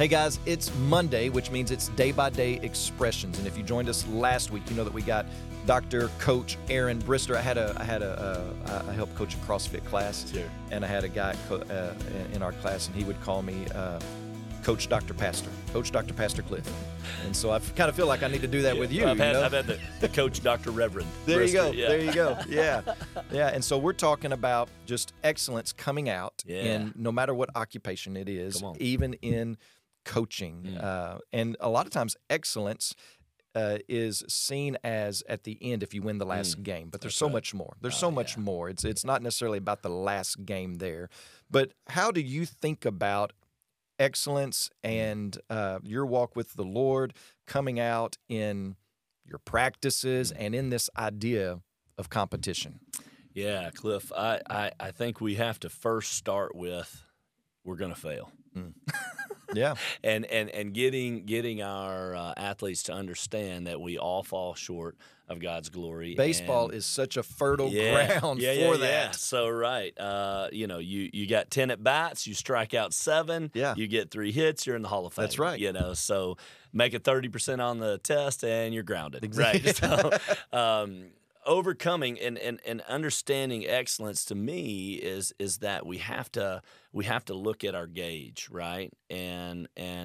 Hey guys, it's Monday, which means it's day-by-day expressions. And if you joined us last week, you know that we got Dr. Coach Aaron Brister. I helped coach a CrossFit class, Sure. and I had a guy in our class, and he would call me Coach Dr. Pastor, Coach Dr. Pastor Cliff. And so I kind of feel like I need to do that with you. I've had the Coach Dr. Reverend. There you Brister, go. yeah. There you go. Yeah. Yeah. And so we're talking about just excellence coming out Yeah. in no matter what occupation it is, Come on. even in coaching. And a lot of times excellence is seen as at the end if you win the last game. But there's That's so right. much more. There's so much more. It's not necessarily about the last game there. But how do you think about excellence and your walk with the Lord coming out in your practices and in this idea of competition? Yeah, Cliff, I think we have to first start with we're going to fail. Yeah. And getting our athletes to understand that we all fall short of God's glory. Baseball and is such a fertile ground for Yeah. that. So right, you got 10 at bats, you strike out 7, Yeah. you get 3 hits, you're in the Hall of Fame. That's right. So make it 30% on the test and you're grounded. Exactly. Right. So overcoming and understanding excellence to me is that we have to look at our gauge, right? And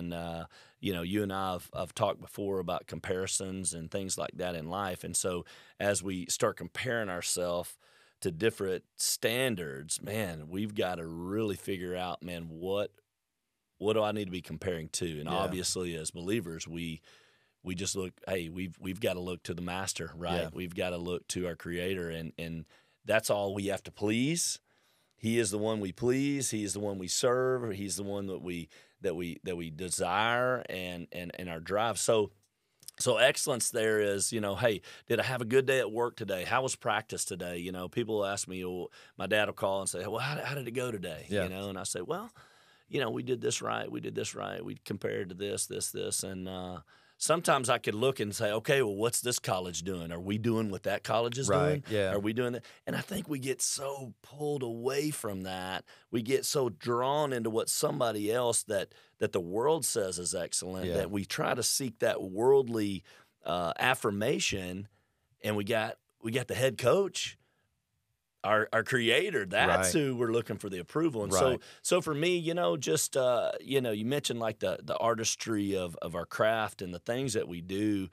you and I have talked before about comparisons and things like that in life. And so as we start comparing ourselves to different standards, man, we've got to really figure out, man, what do I need to be comparing to? And obviously as believers, we just look, hey, we've got to look to the master, right? Yeah. We've got to look to our creator, and that's all we have to please. He is the one we please. He is the one we serve. He's the one that we desire and our drive. So excellence there is, hey, did I have a good day at work today? How was practice today? People ask me, my dad will call and say, well, how did it go today? Yeah. And I say, well, we did this right. We did this right. We compared to this, and sometimes I could look and say, okay, well, what's this college doing? Are we doing what that college is doing? Yeah. Are we doing that? And I think we get so pulled away from that. We get so drawn into what somebody else that the world says is excellent that we try to seek that worldly affirmation. And we got the head coach, our creator. That's who we're looking for the approval. And so for me, you mentioned like the artistry of our craft and the things that we do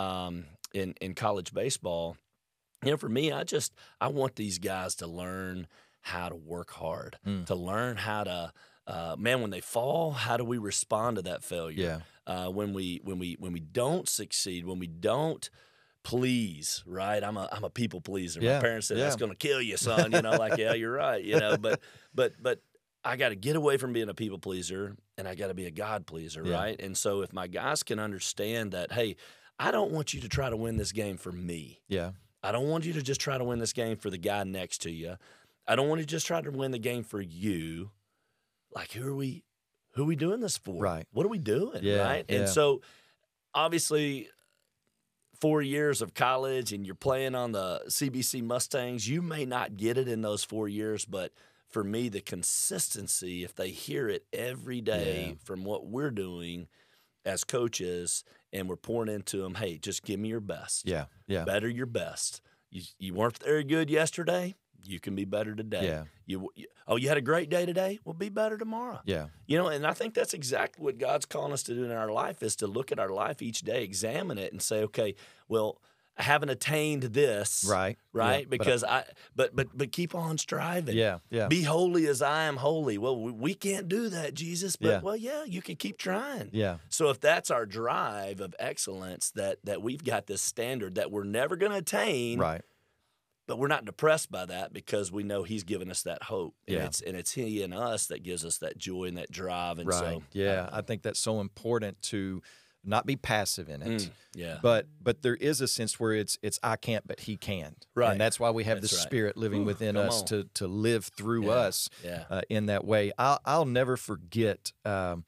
in college baseball. For me, I want these guys to learn how to work hard, to learn how to when they fall, how do we respond to that failure? When we don't succeed, when we don't please, right? I'm a people pleaser. My parents said that's going to kill you, son. Yeah, you're right. But I got to get away from being a people pleaser, and I got to be a God pleaser, right? And so if my guys can understand that, hey, I don't want you to try to win this game for me. Yeah. I don't want you to just try to win this game for the guy next to you. I don't want you to just try to win the game for you. Like, who are we doing this for? Right. What are we doing? Yeah, Right. yeah. And so obviously 4 years of college and you're playing on the CBC Mustangs, you may not get it in those 4 years, but for me, the consistency, if they hear it every day from what we're doing as coaches and we're pouring into them, hey, just give me your best. Yeah. Yeah. Better your best. You weren't very good yesterday. You can be better today. Yeah. You had a great day today? Well, be better tomorrow. Yeah. And I think that's exactly what God's calling us to do in our life is to look at our life each day, examine it, and say, okay, well, I haven't attained this, Right. right? Yeah, Because but keep on striving. Yeah. Yeah. Be holy as I am holy. Well, we can't do that, Jesus. But Yeah. you can keep trying. Yeah. So if that's our drive of excellence, that we've got this standard that we're never going to attain, Right. but we're not depressed by that because we know He's given us that hope. And Yeah. it's He in us that gives us that joy and that drive. And Right. so Yeah. I think that's so important to not be passive in it. yeah. But there is a sense where it's I can't, but He can. Right. And that's why we have That's the right. Spirit living within come us on. to live through Yeah. us Yeah. in that way. I'll never forget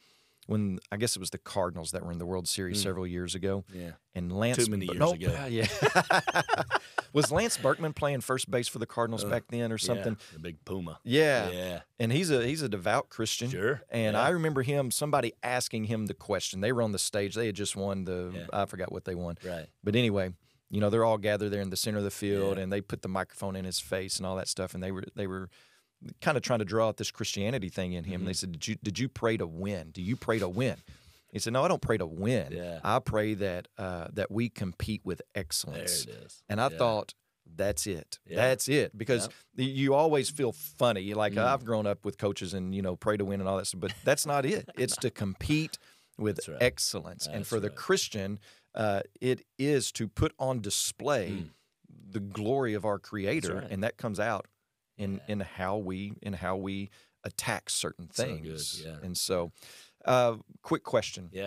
when I guess it was the Cardinals that were in the World Series several years ago. Yeah. And Lance Too many years ago. Yeah. Was Lance Berkman playing first base for the Cardinals back then or something? Yeah, the big Puma. Yeah. Yeah. And he's a devout Christian. Sure. And yeah. I remember somebody asking him the question. They were on the stage. They had just won I forgot what they won. Right. But anyway, they're all gathered there in the center of the field, and they put the microphone in his face and all that stuff. And they were kind of trying to draw out this Christianity thing in him. Mm-hmm. They said, did you pray to win? Do you pray to win? He said, no, I don't pray to win. Yeah. I pray that we compete with excellence. There it is. And I thought, that's it. Yeah. That's it. Because you always feel funny. Like I've grown up with coaches and, pray to win and all that stuff. But that's not it. It's to compete with excellence. And for the Christian, it is to put on display the glory of our Creator. And that comes out in how we attack certain things. So good. Yeah. And so quick question. Yeah.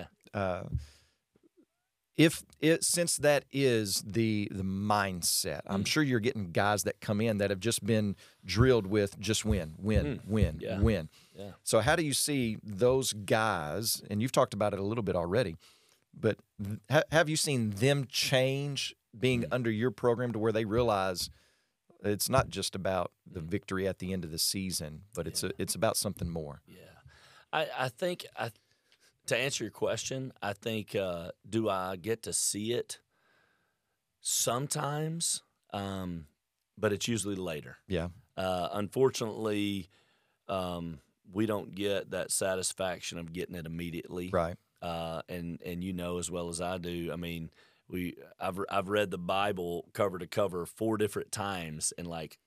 Since that is the mindset, I'm sure you're getting guys that come in that have just been drilled with just win. Yeah. So how do you see those guys, and you've talked about it a little bit already, but have you seen them change being under your program to where they realize it's not just about the victory at the end of the season, but it's about something more? Yeah. I think to answer your question, I think do I get to see it sometimes, but it's usually later. Yeah. Unfortunately, we don't get that satisfaction of getting it immediately. Right. And as well as I do, I mean, I've read the Bible cover to cover 4 different times, and like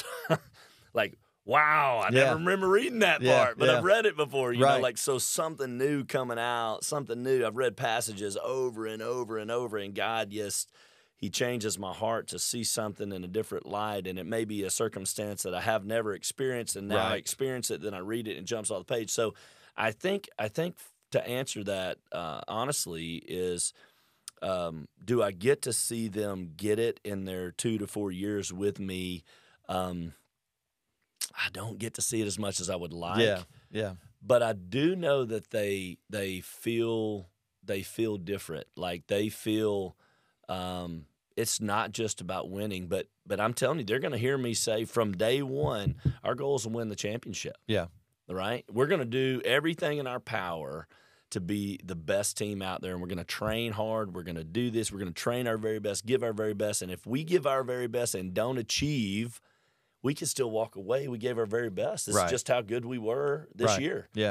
wow, I never remember reading that part, but I've read it before, you know, like, so something new coming out, something new. I've read passages over and over and over, and God, He changes my heart to see something in a different light, and it may be a circumstance that I have never experienced, and now I experience it, then I read it and it jumps off the page. So I think to answer that honestly is, do I get to see them get it in their 2 to 4 years with me? I don't get to see it as much as I would like. Yeah. But I do know that they feel different. Like they feel it's not just about winning, but I'm telling you, they're going to hear me say from day one, our goal is to win the championship. Yeah. Right? We're going to do everything in our power to be the best team out there, and we're going to train hard. We're going to do this. We're going to train our very best, give our very best. And if we give our very best and don't achieve, we can still walk away. We gave our very best. This is just how good we were this year. Yeah.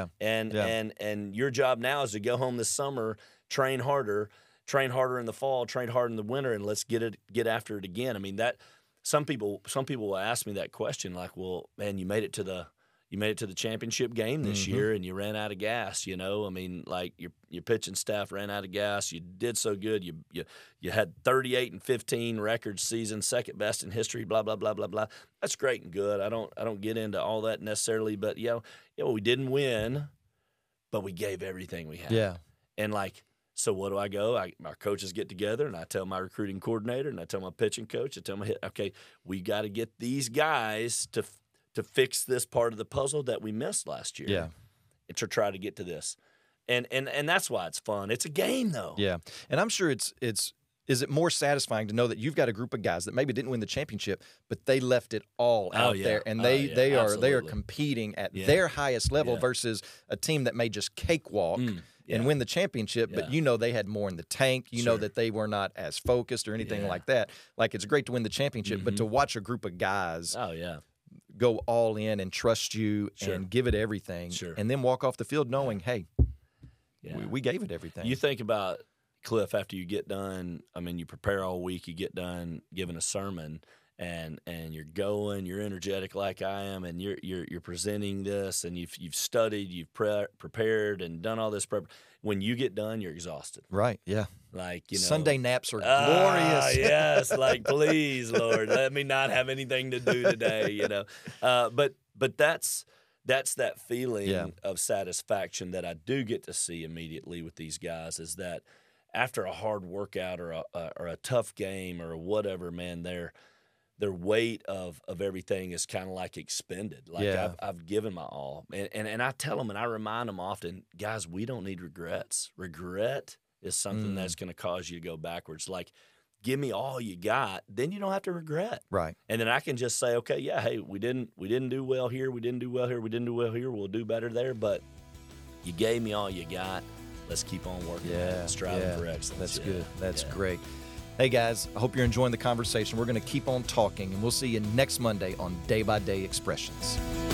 And your job now is to go home this summer, train harder in the fall, train hard in the winter, and let's get after it again. I mean, that some people will ask me that question, like, well, man, you made it to the championship game this year, and you ran out of gas. I mean, like your pitching staff ran out of gas. You did so good. You had 38-15 record season, second best in history. Blah blah blah blah blah. That's great and good. I don't get into all that necessarily, but we didn't win, but we gave everything we had. Yeah, and like. So what do I go? Our coaches get together, and I tell my recruiting coordinator, and I tell my pitching coach, I tell my okay, we got to get these guys to fix this part of the puzzle that we missed last year. Yeah. And to try to get to this. And that's why it's fun. It's a game, though. Yeah. And I'm sure is it more satisfying to know that you've got a group of guys that maybe didn't win the championship, but they left it all out there, and they are competing at their highest level versus a team that may just cakewalk and win the championship, but they had more in the tank. You know that they were not as focused or anything like that. Like, it's great to win the championship, but to watch a group of guys go all in and trust you and give it everything, and then walk off the field knowing, hey, we gave it everything. You think about, Cliff, after you get done, I mean, you prepare all week, you get done giving a sermon, and you're going, you're energetic like I am, and you're presenting this, and you've studied, you've prepared and done all this prep. When you get done, you're exhausted. Right, yeah. Like, Sunday naps are glorious. Yes, like, please, Lord, let me not have anything to do today, But that's that feeling of satisfaction that I do get to see immediately with these guys, is that after a hard workout or a tough game or whatever, man, their weight of everything is kind of like expended. Like I've given my all, and I tell them and I remind them often, guys, we don't need regrets. Regret is something that's going to cause you to go backwards. Like, give me all you got, then you don't have to regret. Right. And then I can just say, okay, yeah, hey, we didn't do well here, we didn't do well here, we didn't do well here, we'll do better there, but you gave me all you got. Let's keep on working and striving for excellence. That's good. That's great. Hey, guys, I hope you're enjoying the conversation. We're going to keep on talking, and we'll see you next Monday on Day by Day Expressions.